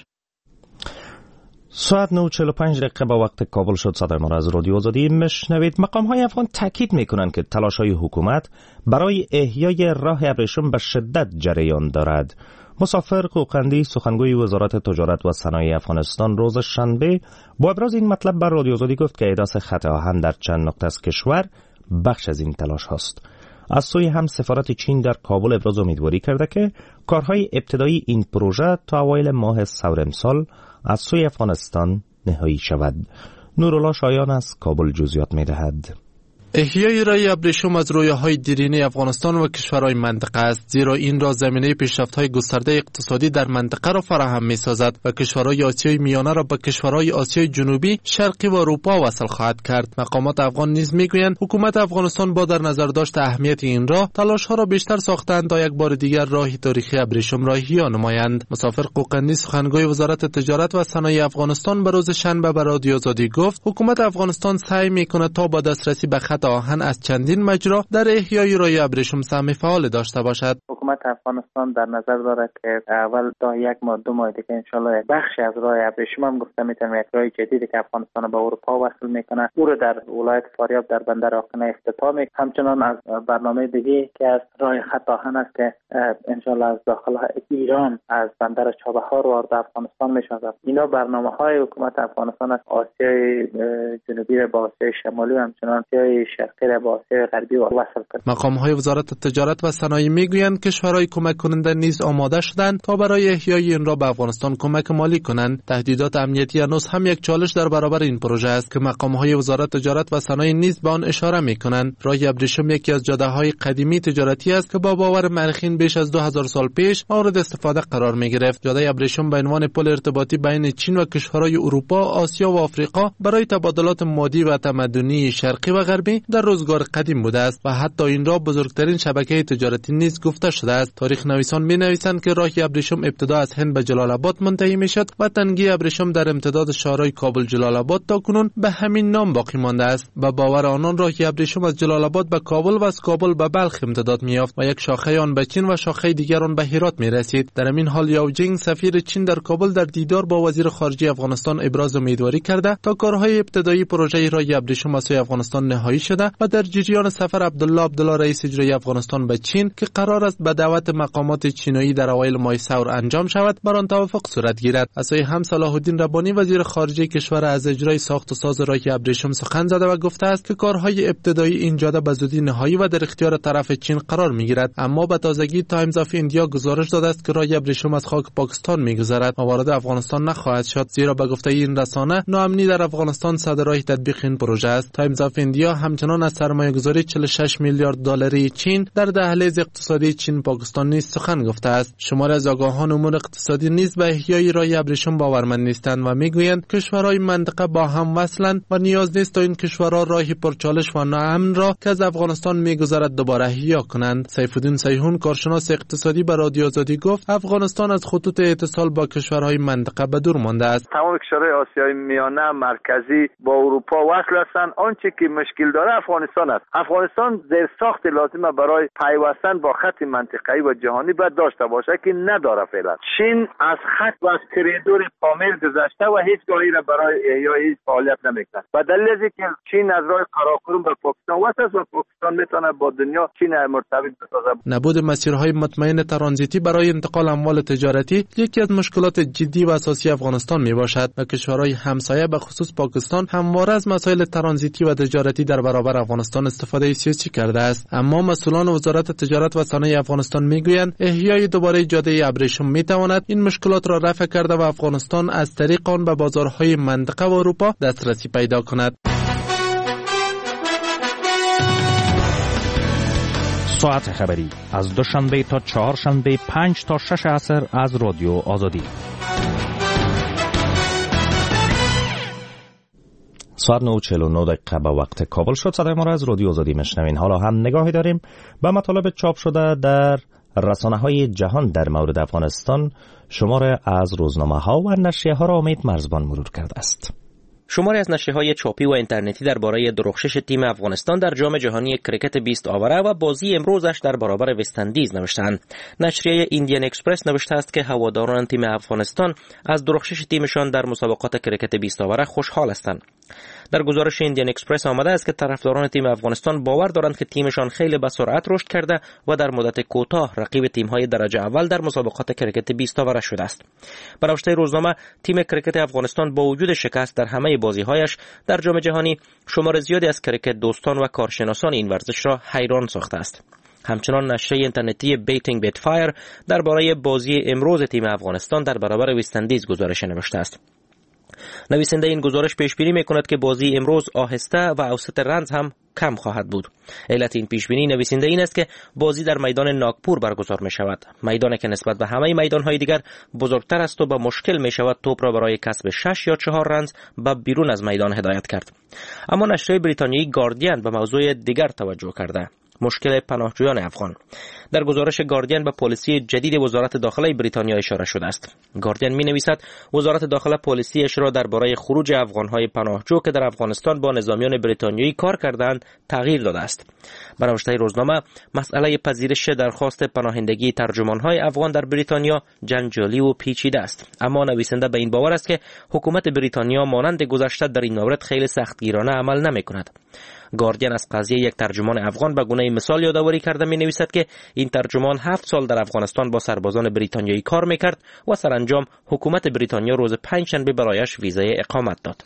ساعت نه و چهل و پنج دقیقه با وقت کابل شد. صدای ما را از رادیو آزادی مشنوید. مقام های افغان تاکید میکنند که تلاش های حکومت برای احیای راه ابریشم به شدت جریان دارد. مسافر قوقندی سخنگوی وزارت تجارت و صنایع افغانستان روز شنبه با ابراز این مطلب بر رادیو آزادی گفت که احداث خط آهن در چند نقطه از کشور بخش از این تلاش هاست. از سوی هم سفارت چین در کابل ابراز امیدواری کرده که کارهای ابتدایی این پروژه تا اوایل ماه سور امسال از سوی افغانستان نهایی شود. نورالله شایان از کابل جزئیات می‌دهد. احیای راه ابریشم از رویاهای دیرینه افغانستان و کشورهای منطقه است، زیرا این را زمینه پیشرفت‌های گسترده اقتصادی در منطقه را فراهم می‌سازد و کشورهای آسیای میانه را با کشورهای آسیای جنوبی، شرقی و اروپا وصل خواهد کرد. مقامات افغان نیز می‌گویند حکومت افغانستان با در نظر داشت اهمیت این راه، تلاش‌ها را بیشتر ساختند تا یک بار دیگر راه تاریخی ابریشم را احیا نمایند. مسافر قوقندی سخنگوی وزارت تجارت و صنایع افغانستان به روز شنبه به رادیو آزادی گفت حکومت افغانستان سعی می‌کند تا با دسترسی به آهن از چندین مجرا در احیای راه ابریشم سهم فعال داشته باشد. حکومت افغانستان در نظر دارد که اول تا یک ماه دو ماه دیگه انشالله بخشی از راه ابریشم هم گفته میتونم یک راه جدیدی که افغانستان به اروپا وصل میکنه او رو در ولایت فاریاب در بندر آقنه افتتاح میکنه. همچنان از برنامه دیگه که از راه خط آهن است که انشالله از داخل ایران از بندر چابهار وارد افغانستان میشود. اینا برنامه‌های حکومت افغانستان از آسیای جنوبی با آسیای شمالی و همچنان آسیای شرقی را با آسیای غربی وصل کرد. مقام‌های وزارت تجارت و صنایع میگویند کشورهای کمک کننده نیز آماده شدند تا برای احیای این را به افغانستان کمک مالی کنند. تهدیدات امنیتی هنوز هم یک چالش در برابر این پروژه است که مقام‌های وزارت تجارت و صنایع نیز به آن اشاره می‌کنند. راه ابریشم یکی از جاده‌های قدیمی تجارتی است که با باور مورخین بیش از دو هزار سال پیش مورد استفاده قرار می‌گرفت. جاده ابریشم به عنوان پل ارتباطی بین چین و کشورهای اروپا، آسیا و آفریقا برای تبادلات مادی و تمدنی شرقی و غربی در روزگار قدیم بوده است و حتی این را بزرگترین شبکه تجارتی نیز گفته شده است. تاریخ نویسان می‌نویسند که راه ابریشم ابتدا از هند به جلال آباد منتهی می‌شد و تنگی ابریشم در امتداد شهرهای کابل جلال آباد تا کنون به همین نام باقی مانده است. با باور آنان راه ابریشم از جلال آباد به کابل و از کابل به بلخ امتداد می‌یافت و یک شاخه آن به چین و شاخه دیگر آن به هرات می‌رسید. در همین حال یاو جینگ سفیر چین در کابل در دیدار با وزیر خارجه افغانستان ابراز امیدواری کرده تا کارهای ابتدایی پروژه راه ابریشم از سوی افغانستان نهایی شده و در جریان سفر عبدالله عبدالله رئیس اجرایی افغانستان به چین که قرار است به دعوت مقامات چینایی در اوایل ماه سور انجام شود بر آن توافق صورت گیرد. از سوی هم صلاح الدین ربانی وزیر خارجه کشور از اجرای ساخت و ساز راه ابریشم سخن زده و گفته است که کارهای ابتدایی این جاده به زودی نهایی و در اختیار طرف چین قرار میگیرد. اما به تازگی تایمز آف ایندیا گزارش داده است که راه ابریشم از خاک پاکستان میگذرد و وارد افغانستان نخواهد شد، زیرا به گفته این رسانه ناامنی در افغانستان صد راه تطبیق این پروژه است. تایمز آف ایندیا همچنان از سرمایه‌گذاری چهل و شش میلیارد دلاری چین در دهلیز اقتصادی چین کمیسیون پاکستان نیز سخن گفته است. شمار از آگاهان امور اقتصادی نیز به احیای رای ابریشم باورمند نیستند و میگویند کشورهای منطقه با هم وصلند و نیاز نیست تا این کشورها راهی پرچالش و ناامن را که از افغانستان میگذرد دوباره احیا کنند. سیفالدین سیحون کارشناس اقتصادی به رادیو آزادی گفت افغانستان از خطوط اتصال با کشورهای منطقه به دور مانده است. تمام کشورهای آسیای میانه مرکزی با اروپا وصل هستند. آنچه که مشکل داره افغانستان است. افغانستان زیرساخت لازمه برای پیوستن با خط منطقه‌ای و جهانی باید داشته باشه که نداره فعلا. چین از خط و از کریدور پامیر گذشته و هیچ گاهی را برای احیای فعالیت نمیکنه. و دلیل از اینکه چین از راه قراقرم به پاکستان وصل است و پاکستان میتونه با دنیا چین مرتبط بسازه. نبود مسیرهای مطمئن ترانزیتی برای انتقال اموال تجارتی یکی از مشکلات جدی و اساسی افغانستان می باشد و کشورهای همسایه به خصوص پاکستان همواره از مسائل ترانزیتی و تجارتی در برابر افغانستان استفاده سیاسی کرده است. اما مسئولان وزارت تجارت و صنایع افغانستان میگویند احیای دوباره جاده ابریشم میتواند این مشکلات را رفع کرده و افغانستان از طریق آن به بازارهای منطقه و اروپا دسترسی پیدا کند. ساعت خبری از دوشنبه تا چهارشنبه پنج تا شش عصر از رادیو آزادی. ساعت نه و چهل و نه دقیقه به وقت کابل شد. صدای ما را از رادیو آزادی میشنوین. حالا هم نگاهی داریم به مطالب چاپ شده در رسانه‌های جهان در مورد افغانستان. شمار از روزنامه‌ها و نشریه‌ها را امید مرزبان مرور کرده است. شماری از نشریه‌های چاپی و اینترنتی درباره درخشش تیم افغانستان در جام جهانی کریکت بیست آوره و بازی امروزش در برابر وست‌اندیز نوشتند. نشریه ایندین اکسپرس نوشته است که هواداران تیم افغانستان از درخشش تیمشان در مسابقات کریکت بیست آوره خوشحال هستند. در گزارش ایندین اکسپرس آمده است که طرفداران تیم افغانستان باور دارند که تیمشان خیلی به سرعت رشد کرده و در مدت کوتاه رقیب تیم‌های درجه اول در مسابقات کریکت بیست آوره شده است. به نوشته روزنامه تیم کریکت افغانستان با وجود شکست در همه بازی‌هایش در جام جهانی شمار زیادی از کریکت دوستان و کارشناسان این ورزش را حیران ساخته است. همچنان نشریه اینترنتی بیتینگ بیت فایر درباره بازی امروز تیم افغانستان در برابر وست‌اندیز گزارش نوشته است. نویسنده این گزارش پیش بینی می‌کند که بازی امروز آهسته و اوسط رنز هم کم خواهد بود. علت این پیش بینی نویسنده این است که بازی در میدان ناگپور برگزار می شود، میدانی که نسبت به همه میدان‌های دیگر بزرگتر است و با مشکل می شود توپ را برای کسب شش یا چهار رنز به بیرون از میدان هدایت کرد. اما نشریه بریتانیایی گاردین به موضوع دیگر توجه کرده: مشکل پناهجویان افغان. در گزارش گاردین به پالیسی جدید وزارت داخله بریتانیا اشاره شده است. گاردین می نویسد وزارت داخله پالیسیش را درباره خروج افغانهای پناهجو که در افغانستان با نظامیان بریتانیایی کار کردند تغییر داده است. به نوشته روزنامه مسئله پذیرش درخواست پناهندگی ترجمانهای افغان در بریتانیا جنجالی و پیچیده است، اما نویسنده به این باور است که حکومت بریتانیا مانند گذشته در این مورد خیلی سختگیرانه عمل نمی کند. گاردین از قضیه یک ترجمان افغان به گونه مثال یادآوری کرده می نویسد که این ترجمان هفت سال در افغانستان با سربازان بریتانیایی کار میکرد و سرانجام حکومت بریتانیا روز پنجشنبه برایش ویزای اقامت داد.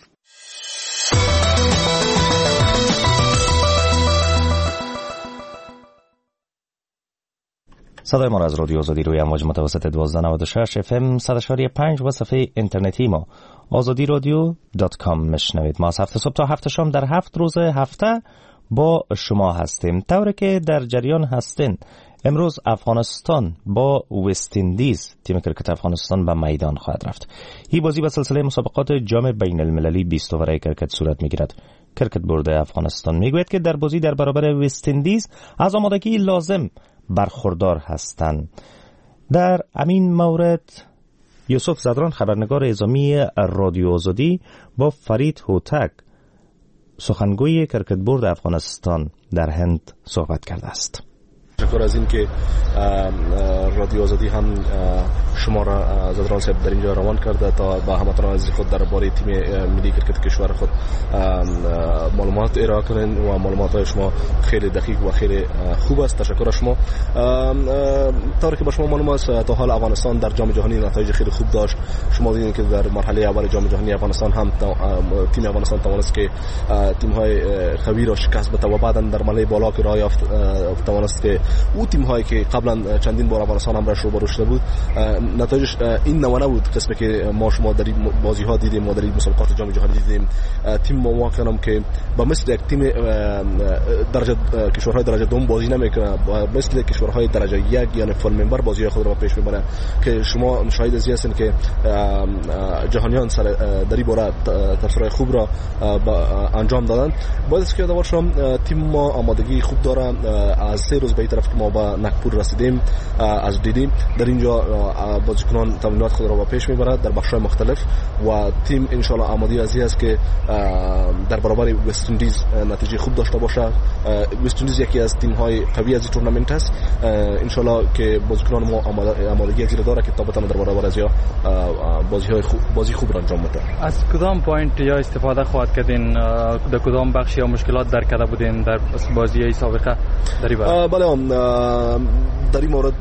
صدای ما را از رادیو آزادی روی امواج متوسط دوازده و نود و شش اف ام صد و چهار و پنج و صفحه اینترنتی ما آزادی رادیو دات کام میشنوید. ما از هفت صبح تا هفت شام در هفت روز هفته با شما هستیم. طوری که در جریان هستین امروز افغانستان با وست‌اندیز تیم کرکت افغانستان به میدان خواهد رفت. این بازی به سلسله مسابقات جام بین المللی بیست اووره کرکت صورت میگیرد. کرکت بورد افغانستان میگوید که در بازی در برابر وست‌اندیز از آمادگی لازم برخوردار هستند. در همین مورد یوسف زدران خبرنگار اعزامی رادیو آزادی با فرید هوتک سخنگوی کرکت بورد افغانستان در هند صحبت کرده است. تشکر از این که رادیو آزادی هم شما را زدران صاحب در اینجا روان کرده تا با هموطنان عزیز خود درباره تیم ملی کرکت کشور خود معلومات ارائه کنین و معلومات شما خیلی دقیق و خیلی خوب است. تشکر از شما. طوری که با شما معلوم است تا حال افغانستان در جام جهانی نتایج خیلی خوب داشت. شما دیدین که در مرحله اول جام جهانی افغانستان هم تیم افغانستان توانست که تیم‌های قوی را شکست بده و بعداً در مرحله بالا که راه یافت توانست که او تیم هایی که قبلا چندین بار افغانستان هم را روبرو شده بود نتایجش این نمونه بود قسمی که ما شما در این بازی ها دیدیم، ما در این مسابقات جام جهانی دیدیم. تیم ما واقعا که با مثل یک تیم درجه کشورهای درجه دوم بازی نمیکنه، مثل کشورهای درجه یک یعنی فول ممبر بازی خود را پیش میبره که شما شاهد از هستین که جهانیان سر در این باره تفسیرهای خوب را انجام دادن. باید است که یاد باشم تیم ما آمادگی خوب داره. از سه روز به این طرف که ما به نگپور رسیدیم از دیدیم در اینجا بازیکنان تمرینات خود را پیش میبرند در بخش‌های مختلف و تیم ان شاء الله آماده از این است که در برابر وست اندیز نتیجه خوب داشته باشه. وست اندیز یکی از تیم‌های قوی از این تورنمنت است. ان شاء الله که بازیکنان ما آمادگی از این داره که تا بتونه در برابر از بازی‌های خوب بازی خوب را انجام بده. از کدام پوینت یا استفاده خواهد کردین؟ در کدام بخش یا مشکلات در کرده بودین در بازی سابقه در این باره؟ بله، در این مورد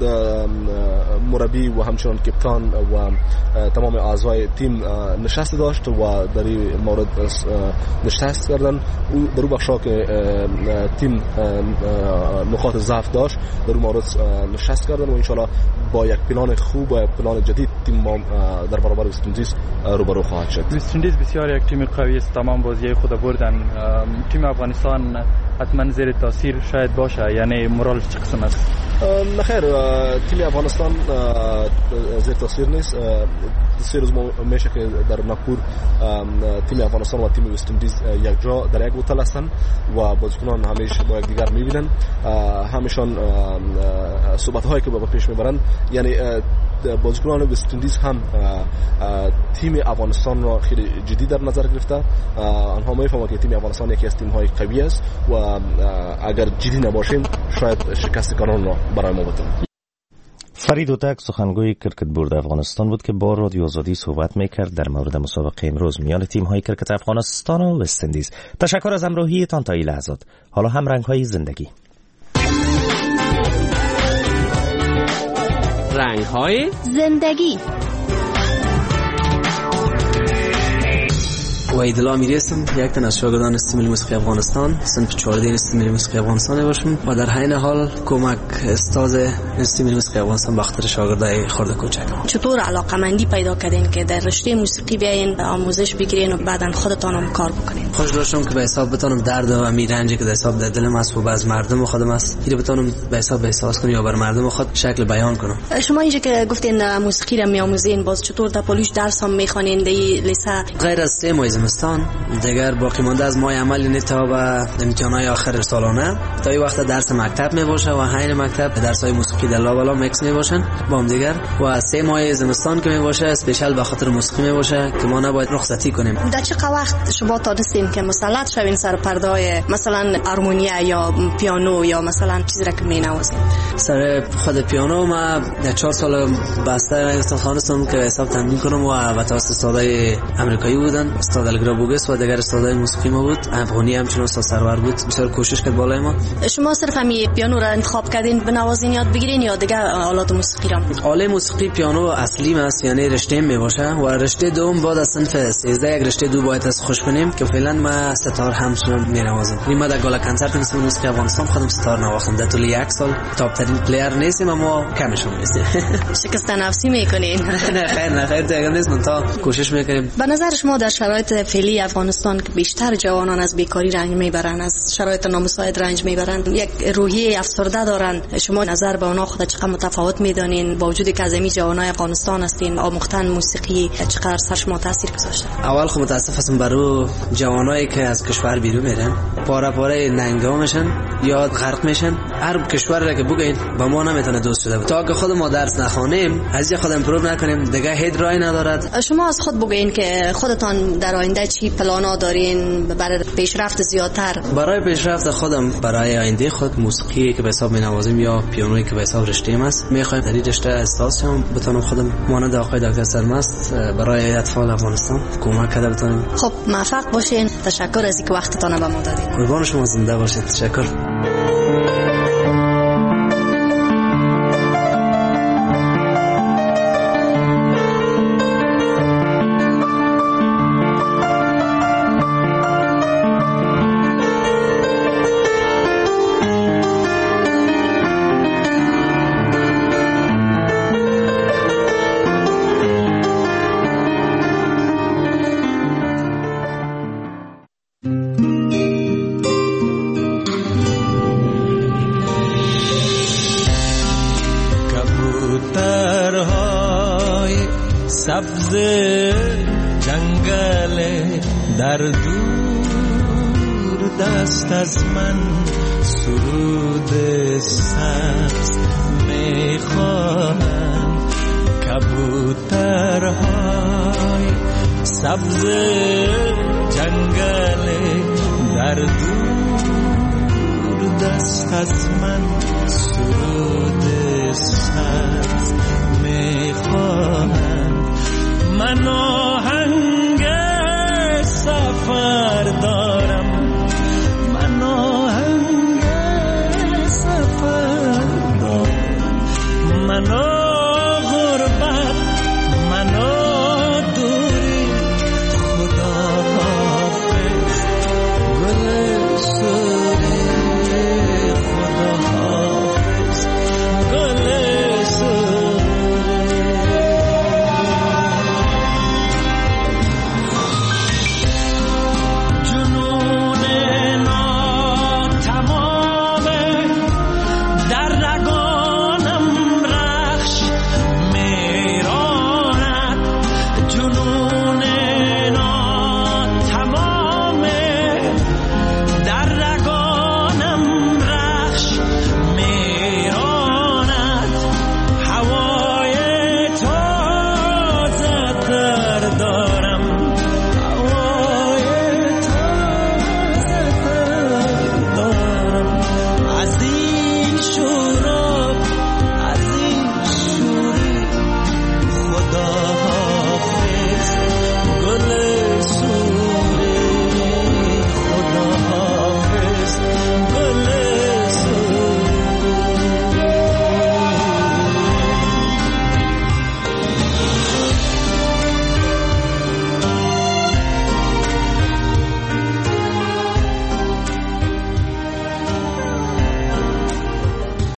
مربی و همچنان کپتان و تمام اعضای تیم نشست داشت و در این مورد نشست کردن. در اون بخشا که تیم نقاط ضعف داشت در اون مورد نشست کردن و انشالله با یک پلان خوب و پلان جدید تیم ما در برابر وست اندیز روبرو خواهد شد. وست اندیز بسیار یک تیم قوی است، تمام بازی خود بردن. تیم افغانستان حتما زیر تاثیر شاید باشه، یعنی مورال چه قسم است؟ نخیر، تیم افغانستان زیر تاثیر نیست. سه روز میشه که در نگپور تیم افغانستان و تیم وست اندیز یک جا در یک هتل هستند و بازیکنان همیشه با یکدیگر میبینن، همیشان صحبت هایی که با پیش میبرند، یعنی بازیکنان وست اندیز هم تیم افغانستان را خیلی جدی در نظر گرفته. آنها میفهمند که تیم افغانستان یکی از تیم های قوی است و اگر جدی نباشیم شاید شکست کانون را برای ما بده. فرید اوتک سخنگوی کرکت بورد افغانستان بود که با رادیو آزادی صحبت میکرد در مورد مسابقه امروز میان تیم های کرکت افغانستان و وست اندیز. تشکر از همراهیتان تا این لحظات. حالا هم رنگ های زندگی. رنگ های زندگی. وحید الله امیری هستم، یک تن از شاگردان است ملی موسیقی افغانستان، صنف چهارده است ملی موسیقی افغانستان باشم و در حین حال کمک استاد است ملی موسیقی افغانستان به خاطر شاگردای خرد کوچکم. چطور علاقه‌مندی پیدا کردین که در رشته موسیقی بیاین آموزش بگیرین و بعداً خودتان هم کار بکنین؟ خوش داشتم که به حساب بتونم درد و میرنجی که در حساب در دلم است و باز مردم خودم است اینو بتونم به حساب احساس کنم یا بر مردم خود شکل بیان کنم. شما اینجا که گفتین موسیقی را میآموزین، باز چطور در پالیش درس هم میخوانین در لیسه؟ غیر از سه ماه زمستان دیگر باقی مانده از ماه عمل نه تا به امتحانات آخر سالانه تا این وقت درس مکتب می باشه و حین مکتب درس های موسیقی در لابلا میکس می باشن با هم دیگر و سه ماه زمستان که می باشه اسپیشال به خاطر موسیقی می باشه که ما نباید رخصتی کنیم. در چه وقت شما تونستین که مسلط شوین سر پرده های مثلا هارمونیا یا پیانو یا مثلا چیزی را که می نوازین؟ سر خود پیانو ما در چهار سال بسته استخوانستم که حساب تمرین کنم و با توسط استادای آمریکایی بودن، استاد الگرابوگس و دیگر استادای موسیقی ما بود. افغانی هم چون استاد سرور بود، بسیار کوشش کرد بالای ما. شما صرف همین پیانو را انتخاب کردین بنوازین یاد بگیرین یا دیگه آلات موسیقی را؟ آله موسیقی پیانو اصلی است، یعنی رشته می باشه و رشته دوم بعد از صنف سیزده یک رشته دو باید از خوش کنیم که فعلا ما ستار همچنان می نوازم. ما در گالا کنسرت نیستم موسیقی افغانستان خودم ستار نواختم. در طول یک سال تاپ ترین پلیر نیستیم اما کمشون نیستیم. شکست نفسی میکنین؟ نه خیر نه خیر دیگه نیست، تا کوشش میکنیم. به نظر شما در شرایط فعلی افغانستان که بیشتر جوانان از بیکاری رنج میبرن، از شرایط نامساعد رنج میبرن، یک روحیه افسرده دارن، شما نظر به اونا خود چقدر متفاوت میدانین با وجودی که از این جوانای افغانستان هستین آموختن موسیقی چقدر سر شما تاثیر گذاشته؟ اول خب متاسف هستم برای جوانایی که از کشور بیرون میرن پاره پاره ننگا میشن یا غرق میشن. هر کشور را که بگین با ما نمیتونه دوست شده تا که خود ما درس نخوانیم از این خود امپروو نکنیم دیگه هیچ راهی ندارد. شما از خود بگین که خودتان در آینده چی پلانا دارین برای پیشرفت زیادتر؟ برای پیشرفت خودم برای آینده خود موسیقی که به حساب مینوازم یا پیانویی که به حساب رشته‌ام است میخوایم در این رشته استادم بتونم خودم مانند آقای دکتر سرمست برای اطفال افغانستان کمک کرده بتونم. خب موفق باشین. تشکر از اینکه وقتتان به ما دادید. قربان شما، زنده باشید. تشکر. کبوترهای سبز جنگل در دور دست از من سرود سبز میخواهند. کبوترهای سبز جنگل در دور دست از من سرود سبز میخواهند. من آهنگ سفر دارم، من آهنگ سفر دارم، من